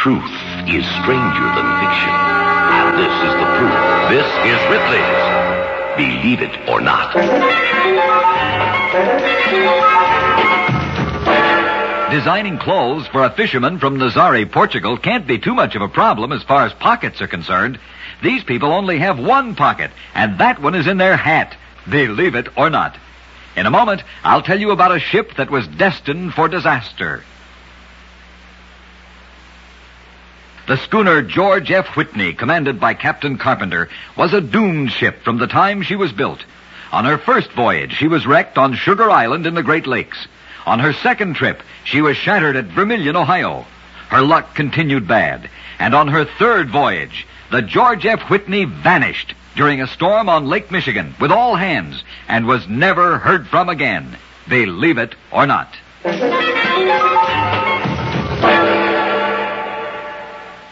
Truth is stranger than fiction. And this is the proof. This is Ripley's Believe It or Not. Designing clothes for a fisherman from Nazare, Portugal can't be too much of a problem as far as pockets are concerned. These people only have one pocket, and that one is in their hat. Believe it or not. In a moment, I'll tell you about a ship that was destined for disaster. The schooner George F. Whitney, commanded by Captain Carpenter, was a doomed ship from the time she was built. On her first voyage, she was wrecked on Sugar Island in the Great Lakes. On her second trip, she was shattered at Vermilion, Ohio. Her luck continued bad. And on her third voyage, the George F. Whitney vanished during a storm on Lake Michigan with all hands and was never heard from again. Believe it or not.